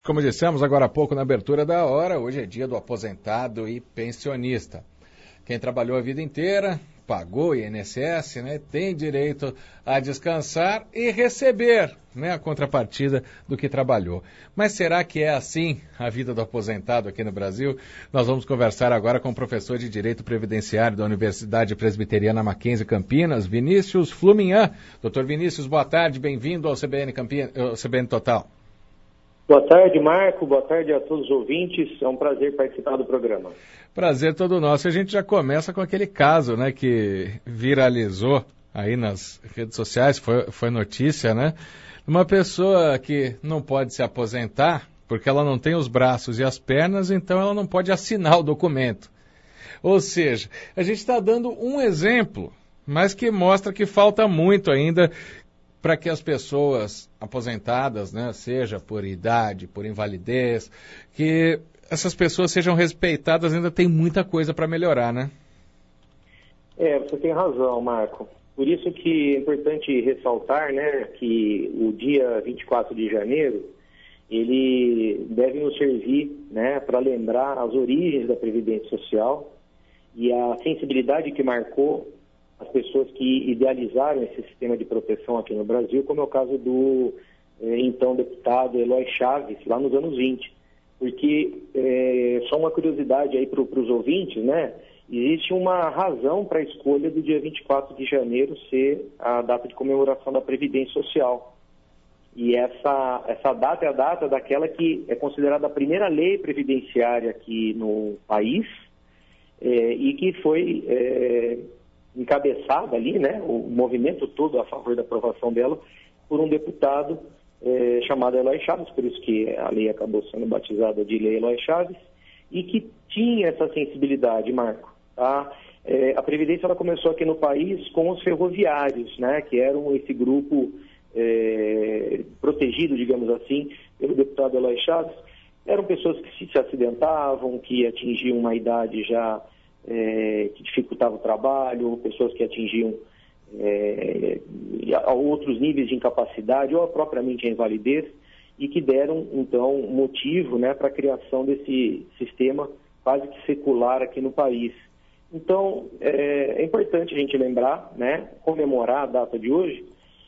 Como dissemos agora há pouco na abertura da hora, hoje é dia do aposentado e pensionista. Quem trabalhou a vida inteira, pagou INSS, tem direito a descansar e receber a contrapartida do que trabalhou. Mas será que é assim a vida do aposentado aqui no Brasil? Nós vamos conversar agora com o professor de Direito Previdenciário da Universidade Presbiteriana Mackenzie Campinas, Vinícius Fluminhan. Doutor Vinícius, boa tarde, bem-vindo ao CBN Total. Boa tarde, Marco. Boa tarde a todos os ouvintes. É um prazer participar do programa. Prazer todo nosso. A gente já começa com aquele caso, que viralizou aí nas redes sociais, foi notícia, Uma pessoa que não pode se aposentar porque ela não tem os braços e as pernas, então ela não pode assinar o documento. Ou seja, a gente está dando um exemplo, mas que mostra que falta muito ainda para que as pessoas aposentadas, seja por idade, por invalidez, que essas pessoas sejam respeitadas, ainda tem muita coisa para melhorar, Você tem razão, Marco. Por isso que é importante ressaltar, que o dia 24 de janeiro, ele deve nos servir, para lembrar as origens da Previdência Social e a sensibilidade que marcou as pessoas que idealizaram esse sistema de proteção aqui no Brasil, como é o caso do então deputado Eloy Chaves, lá nos anos 20. Porque, só uma curiosidade aí para os ouvintes, existe uma razão para a escolha do dia 24 de janeiro ser a data de comemoração da Previdência Social. E essa data é a data daquela que é considerada a primeira lei previdenciária aqui no país e que foi encabeçada ali, o movimento todo a favor da aprovação dela, por um deputado chamado Eloy Chaves, por isso que a lei acabou sendo batizada de Lei Eloy Chaves, e que tinha essa sensibilidade, Marco. Tá? A Previdência ela começou aqui no país com os ferroviários, que eram esse grupo protegido, digamos assim, pelo deputado Eloy Chaves. Eram pessoas que se acidentavam, que atingiam uma idade já que dificultava o trabalho, pessoas que atingiam a outros níveis de incapacidade ou propriamente a invalidez, e que deram, então, motivo para a criação desse sistema quase que secular aqui no país. Então, é importante a gente lembrar, comemorar a data de hoje,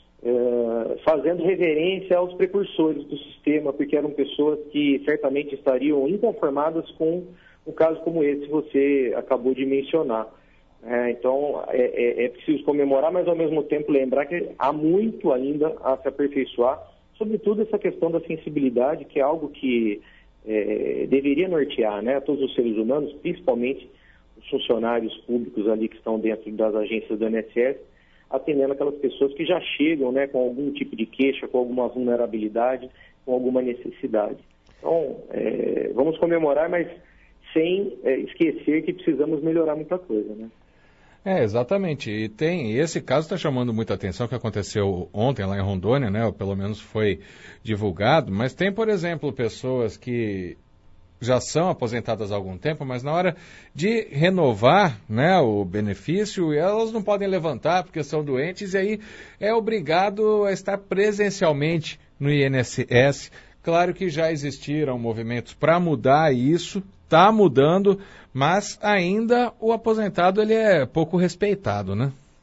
fazendo reverência aos precursores do sistema, porque eram pessoas que certamente estariam inconformadas com um caso como esse que você acabou de mencionar. Então, é preciso comemorar, mas ao mesmo tempo lembrar que há muito ainda a se aperfeiçoar, sobretudo essa questão da sensibilidade, que é algo que deveria nortear a todos os seres humanos, principalmente os funcionários públicos ali que estão dentro das agências do INSS, atendendo aquelas pessoas que já chegam com algum tipo de queixa, com alguma vulnerabilidade, com alguma necessidade. Então, vamos comemorar, mas sem esquecer que precisamos melhorar muita coisa, Exatamente. E esse caso está chamando muita atenção, que aconteceu ontem lá em Rondônia, ou pelo menos foi divulgado, mas tem, por exemplo, pessoas que já são aposentadas há algum tempo, mas na hora de renovar o benefício, elas não podem levantar porque são doentes, e aí é obrigado a estar presencialmente no INSS. Claro que já existiram movimentos para mudar isso, está mudando, mas ainda o aposentado ele é pouco respeitado,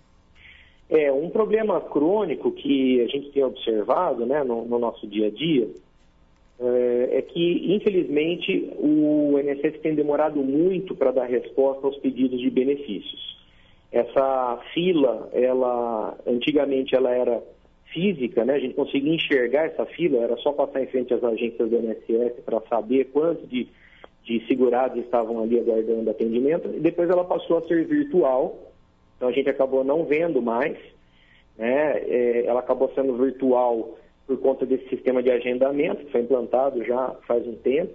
Um problema crônico que a gente tem observado no nosso dia a dia é que, infelizmente, o INSS tem demorado muito para dar resposta aos pedidos de benefícios. Essa fila, antigamente ela era física, a gente conseguia enxergar essa fila, era só passar em frente às agências do INSS para saber quantos de segurados estavam ali aguardando atendimento, e depois ela passou a ser virtual, então a gente acabou não vendo mais, ela acabou sendo virtual por conta desse sistema de agendamento, que foi implantado já faz um tempo,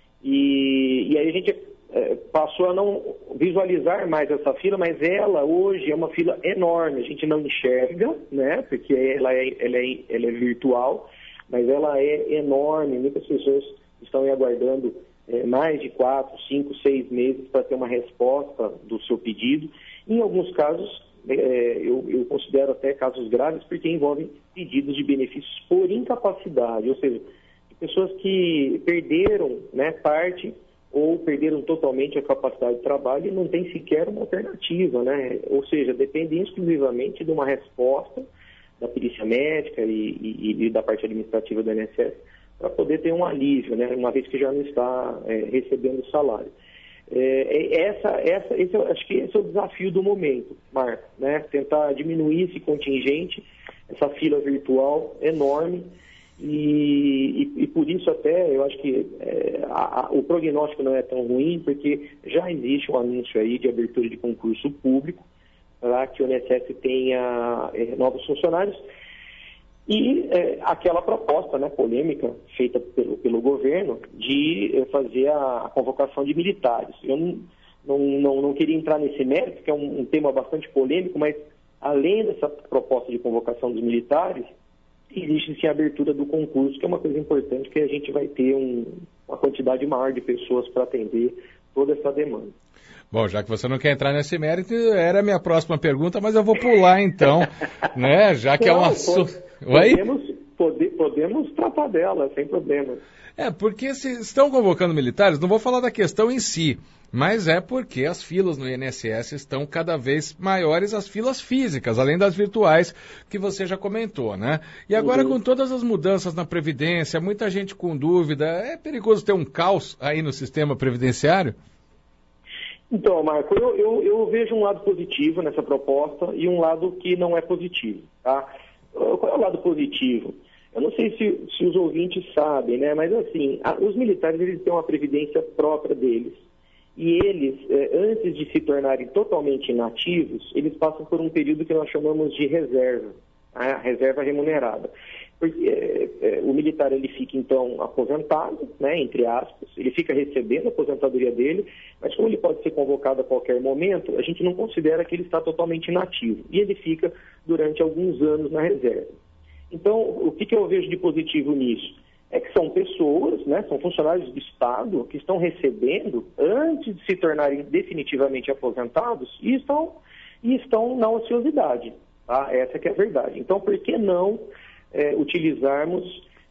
e aí a gente passou a não visualizar mais essa fila, mas ela hoje é uma fila enorme, a gente não enxerga, porque ela é virtual, mas ela é enorme, muitas pessoas estão aguardando mais de 4, 5, 6 meses para ter uma resposta do seu pedido. Em alguns casos, eu considero até casos graves, porque envolvem pedidos de benefícios por incapacidade, ou seja, pessoas que perderam, né, parte ou perderam totalmente a capacidade de trabalho e não tem sequer uma alternativa, né? Ou seja, dependem exclusivamente de uma resposta da perícia médica e da parte administrativa do INSS para poder ter um alívio, né? Uma vez que já não está recebendo o salário. Acho que esse é o desafio do momento, Marco, né? Tentar diminuir esse contingente, essa fila virtual enorme. E por isso até eu acho que o prognóstico não é tão ruim, porque já existe um anúncio aí de abertura de concurso público para que o INSS tenha novos funcionários e aquela proposta, né, polêmica feita pelo governo de fazer a convocação de militares. Eu não queria entrar nesse mérito, que é um tema bastante polêmico, mas além dessa proposta de convocação dos militares, existe sim a abertura do concurso, que é uma coisa importante, que a gente vai ter uma quantidade maior de pessoas para atender toda essa demanda. Bom, já que você não quer entrar nesse mérito, era a minha próxima pergunta, mas eu vou pular então, né? Já que é um assunto... Podemos tratar dela, sem problema. Porque se estão convocando militares, não vou falar da questão em si, mas é porque as filas no INSS estão cada vez maiores, as filas físicas, além das virtuais, que você já comentou, né? E agora, com todas as mudanças na Previdência, muita gente com dúvida, é perigoso ter um caos aí no sistema previdenciário? Então, Marco, eu vejo um lado positivo nessa proposta e um lado que não é positivo, tá? Qual é o lado positivo? Eu não sei se os ouvintes sabem, né? Mas assim, os militares eles têm uma previdência própria deles. E eles, antes de se tornarem totalmente inativos, eles passam por um período que nós chamamos de reserva, a reserva remunerada. Porque o militar ele fica então aposentado, né, entre aspas, ele fica recebendo a aposentadoria dele, mas como ele pode ser convocado a qualquer momento, a gente não considera que ele está totalmente inativo. E ele fica durante alguns anos na reserva. Então, o que eu vejo de positivo nisso? É que são pessoas, né, são funcionários do Estado que estão recebendo antes de se tornarem definitivamente aposentados e estão na ociosidade. Tá? Essa que é a verdade. Então, por que não utilizarmos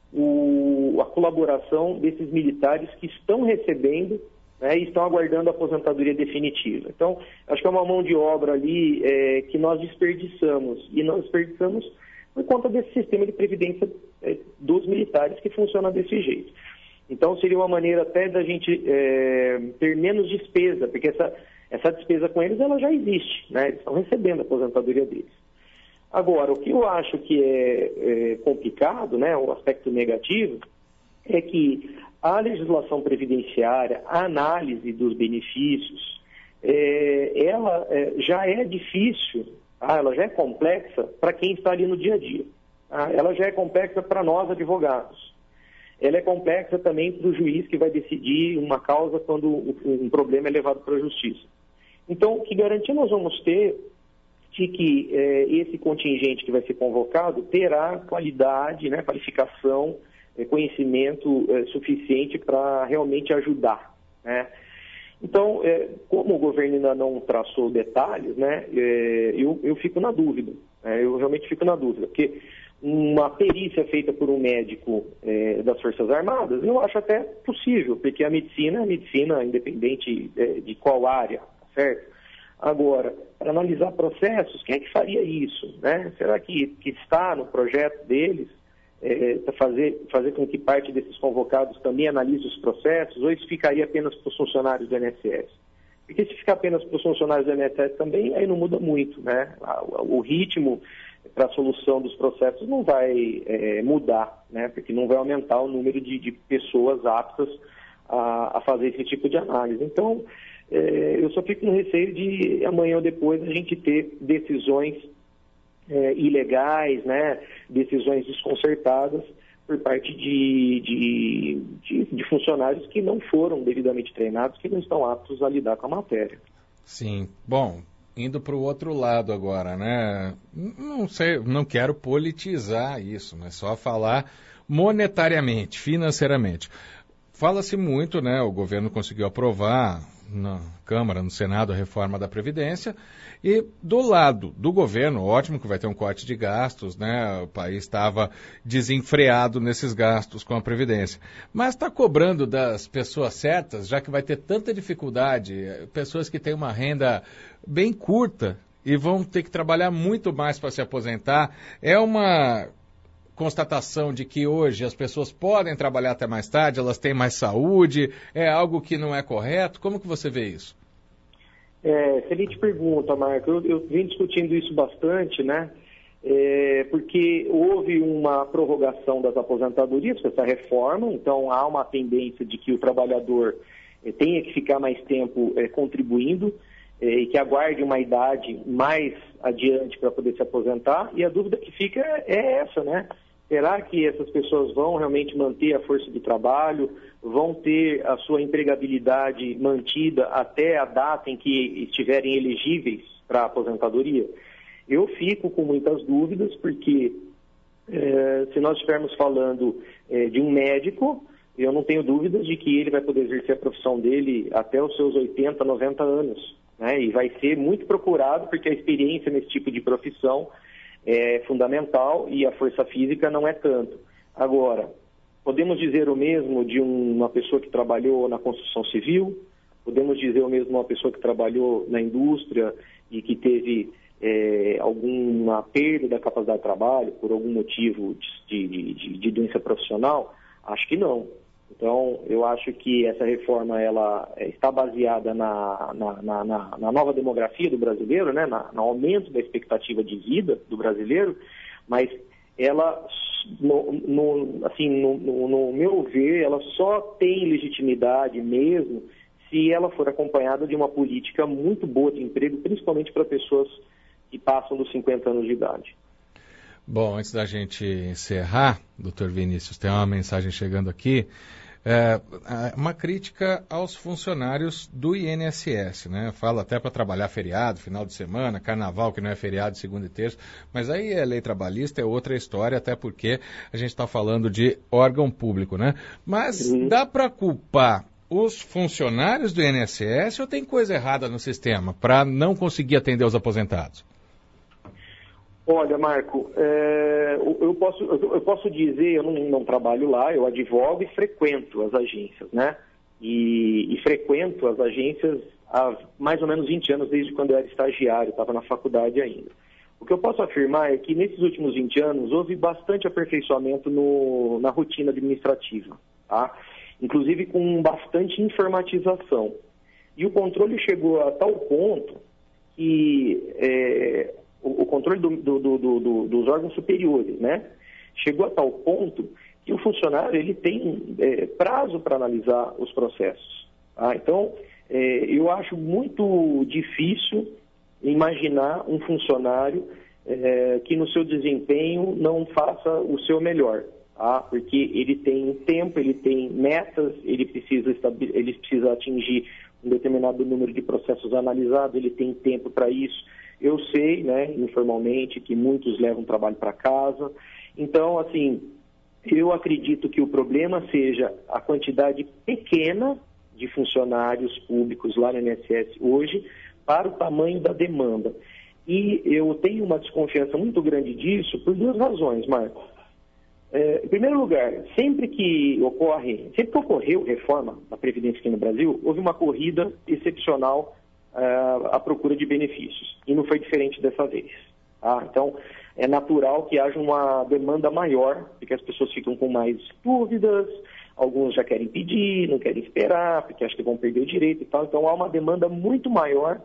a colaboração desses militares que estão recebendo, né, e estão aguardando a aposentadoria definitiva? Então, acho que é uma mão de obra ali que nós desperdiçamos. E nós desperdiçamos por conta desse sistema de previdência dos militares que funciona desse jeito. Então, seria uma maneira até da gente ter menos despesa, porque essa despesa com eles ela já existe, né? Eles estão recebendo a aposentadoria deles. Agora, o que eu acho que é complicado, né, o aspecto negativo, é que a legislação previdenciária, a análise dos benefícios, ela já é difícil, ela já é complexa para quem está ali no dia a dia. Ela já é complexa para nós, advogados. Ela é complexa também para o juiz que vai decidir uma causa quando um problema é levado para a justiça. Então, que garantia nós vamos ter de que esse contingente que vai ser convocado terá qualidade, né, qualificação, conhecimento suficiente para realmente ajudar, né? Então, como o governo ainda não traçou detalhes, né, eu fico na dúvida, eu realmente fico na dúvida, porque uma perícia feita por um médico das Forças Armadas, eu acho até possível, porque a medicina independente de qual área, certo? Agora, para analisar processos, quem é que faria isso, né? Será que está no projeto deles fazer com que parte desses convocados também analise os processos, ou isso ficaria apenas para os funcionários do INSS? Porque se ficar apenas para os funcionários do INSS também, aí não muda muito, né? O ritmo para a solução dos processos não vai mudar, né? Porque não vai aumentar o número de pessoas aptas a fazer esse tipo de análise. Então, eu só fico no receio de amanhã ou depois a gente ter decisões ilegais, né? Decisões desconcertadas por parte de funcionários que não foram devidamente treinados, que não estão aptos a lidar com a matéria. Sim. Bom, indo para o outro lado agora, né? Não sei, não quero politizar isso, mas só falar monetariamente, financeiramente. fala-se muito, né? O governo conseguiu aprovar na Câmara, no Senado, a reforma da Previdência, e do lado do governo, ótimo que vai ter um corte de gastos, né? O país estava desenfreado nesses gastos com a Previdência, mas está cobrando das pessoas certas, já que vai ter tanta dificuldade, pessoas que têm uma renda bem curta e vão ter que trabalhar muito mais para se aposentar. É uma constatação de que hoje as pessoas podem trabalhar até mais tarde, elas têm mais saúde, é algo que não é correto? Como que você vê isso? Excelente pergunta, Marco. Eu venho discutindo isso bastante, né? Porque houve uma prorrogação das aposentadorias com essa reforma, então há uma tendência de que o trabalhador tenha que ficar mais tempo contribuindo e que aguarde uma idade mais adiante para poder se aposentar, e a dúvida que fica é essa, né? Será que essas pessoas vão realmente manter a força de trabalho, vão ter a sua empregabilidade mantida até a data em que estiverem elegíveis para a aposentadoria? Eu fico com muitas dúvidas, porque se nós estivermos falando de um médico, eu não tenho dúvidas de que ele vai poder exercer a profissão dele até os seus 80, 90 anos, né? E vai ser muito procurado, porque a experiência nesse tipo de profissão é fundamental e a força física não é tanto. Agora, podemos dizer o mesmo de uma pessoa que trabalhou na construção civil, podemos dizer o mesmo de uma pessoa que trabalhou na indústria e que teve alguma perda da capacidade de trabalho por algum motivo de doença profissional? Acho que não. Então, eu acho que essa reforma ela está baseada na nova demografia do brasileiro, né? No aumento da expectativa de vida do brasileiro, mas ela, no meu ver, ela só tem legitimidade mesmo se ela for acompanhada de uma política muito boa de emprego, principalmente para pessoas que passam dos 50 anos de idade. Bom, antes da gente encerrar, doutor Vinícius, tem uma mensagem chegando aqui, uma crítica aos funcionários do INSS, né? Fala até para trabalhar feriado, final de semana, carnaval que não é feriado, segunda e terça, mas aí é lei trabalhista, é outra história, até porque a gente está falando de órgão público, né? Mas dá para culpar os funcionários do INSS ou tem coisa errada no sistema para não conseguir atender os aposentados? Olha, Marco, eu posso dizer, eu não trabalho lá, eu advogo e frequento as agências, né? E frequento as agências há mais ou menos 20 anos, desde quando eu era estagiário, estava na faculdade ainda. O que eu posso afirmar é que nesses últimos 20 anos houve bastante aperfeiçoamento na rotina administrativa, tá? Inclusive com bastante informatização. E o controle chegou a tal ponto que o controle dos órgãos superiores, né? Chegou a tal ponto que o funcionário ele tem prazo para analisar os processos. Tá? Então, eu acho muito difícil imaginar um funcionário que no seu desempenho não faça o seu melhor. Tá? Porque ele tem tempo, ele tem metas, ele precisa atingir um determinado número de processos analisados, ele tem tempo para isso. Eu sei, né, informalmente, que muitos levam trabalho para casa. Então, assim, eu acredito que o problema seja a quantidade pequena de funcionários públicos lá no INSS hoje para o tamanho da demanda. E eu tenho uma desconfiança muito grande disso por duas razões, Marco. Em primeiro lugar, sempre que ocorreu reforma da Previdência aqui no Brasil, houve uma corrida excepcional à procura de benefícios. E não foi diferente dessa vez. Tá? Então, é natural que haja uma demanda maior, porque as pessoas ficam com mais dúvidas, alguns já querem pedir, não querem esperar, porque acham que vão perder o direito e tal. Então, há uma demanda muito maior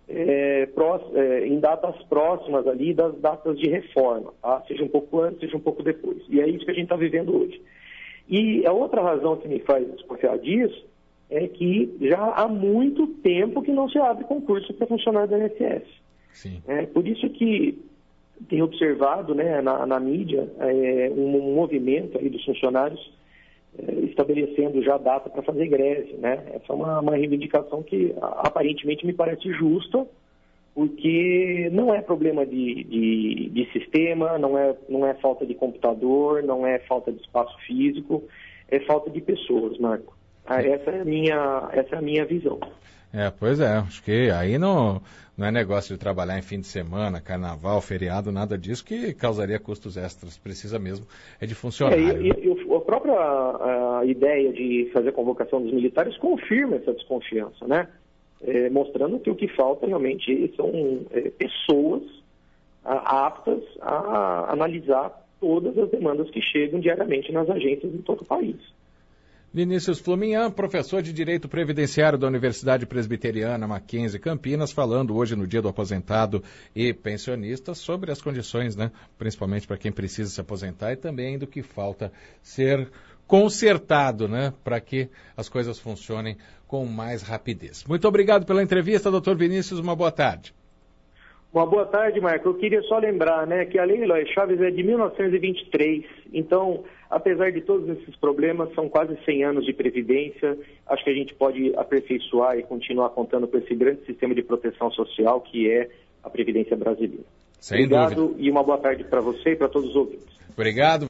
em datas próximas ali das datas de reforma, tá? Seja um pouco antes, seja um pouco depois. E é isso que a gente está vivendo hoje. E a outra razão que me faz desconfiar disso é que já há muito tempo que não se abre concurso para funcionário da INSS. Sim. Por isso que tem observado, né, na mídia um movimento aí dos funcionários estabelecendo já data para fazer greve, né? Essa é uma reivindicação que aparentemente me parece justa, porque não é problema de sistema, não é falta de computador, não é falta de espaço físico, é falta de pessoas, Marco. Essa é a minha visão. Pois é, acho que aí não é negócio de trabalhar em fim de semana, carnaval, feriado, nada disso que causaria custos extras. Precisa mesmo de funcionário. A própria ideia de fazer a convocação dos militares confirma essa desconfiança, né? Mostrando que o que falta realmente são pessoas aptas a analisar todas as demandas que chegam diariamente nas agências em todo o país. Vinícius Fluminhan, professor de Direito Previdenciário da Universidade Presbiteriana Mackenzie Campinas, falando hoje no Dia do Aposentado e Pensionista sobre as condições, né, principalmente para quem precisa se aposentar e também do que falta ser consertado, né, para que as coisas funcionem com mais rapidez. Muito obrigado pela entrevista, doutor Vinícius, uma boa tarde. Uma boa tarde, Marco. Eu queria só lembrar, né, que a Lei Eloy Chaves é de 1923, então, apesar de todos esses problemas, são quase 100 anos de previdência. Acho que a gente pode aperfeiçoar e continuar contando com esse grande sistema de proteção social que é a Previdência brasileira. Sem dúvida. Obrigado e uma boa tarde para você e para todos os ouvintes. Obrigado.